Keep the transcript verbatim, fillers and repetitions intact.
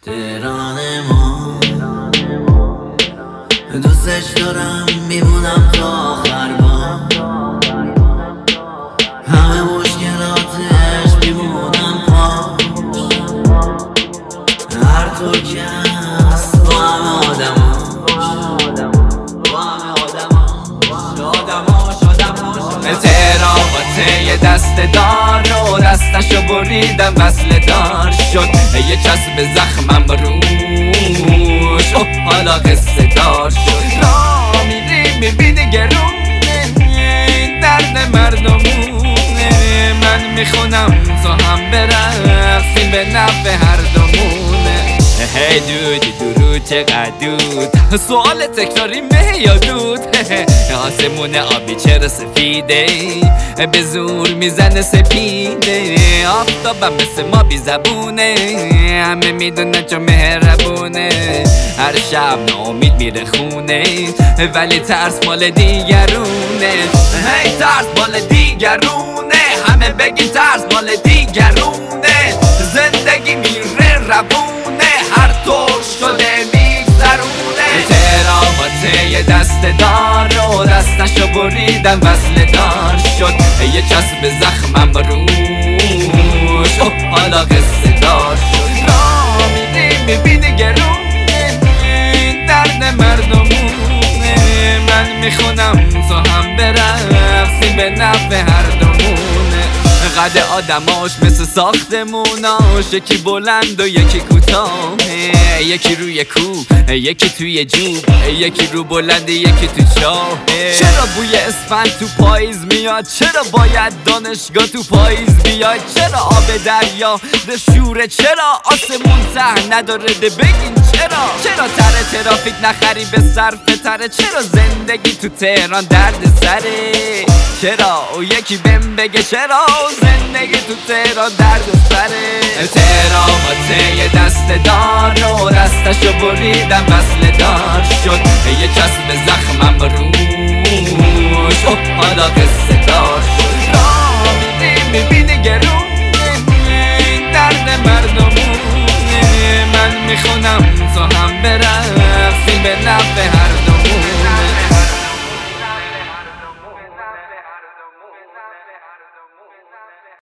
تهران ما دوستش دارم، میمونم تا آخر با همه مشکلاتش، میمونم پاش هر تو که هست با همه آدماش با همه آدماش آدماش آدماش تهران یه دست دار رو دستشو بریدم وصل دار شد یه چسب زخمم روش اوه حالا قصه دار شد را میری میبینی گرونه درد مردمونه من میخونم تو هم برقصیم به نفع هر دومونه هی دودی درود چقدر دود سوال تکراری مه یا دود آسمون آبی چرا سفیده به زور میزنه سپیده آفتابم مثل ما بی زبونه همه میدونه چون مهربونه هر شب ناامید میره خونه ولی ترس مال دیگرونه هی ترس مال دیگرونه همه بگی ترس مال دیگرونه زندگی میره روونه هر طور شده میگذرونه تهران یه دست دار رو دستشو بریدم وصل دار شد یه چسب زخمم روش اوه حالا قصه دار شد را میری میبینی گرونه درد مردمونه من میخونم تو هم برقصیم به نفع هر دومونه قد آدماش مثل ساختموناش یکی بلند و یکی کوتاه یکی روی کوه یکی توی جوب یکی رو بلند یکی تو چاه چرا بوی اسفند تو پاییز میاد چرا باید دانشگاه تو پاییز بیاد چرا آب دریا ده شوره چرا آسمون ته نداره ده بگین چرا چرا تره ترافیک نخری به صرفه تره چرا زندگی تو تهران درد سره چرا او یکی بهم بگه چرا زندگی تو تهران درد سره تهران یه دست دار رو دستشو بریدم وصل دار شد یه چسب زخمم روش اوه حالا قصه دار شد را میری میبینی گرونه درد مردمونه من میخونم تو هم برقصیم به نفع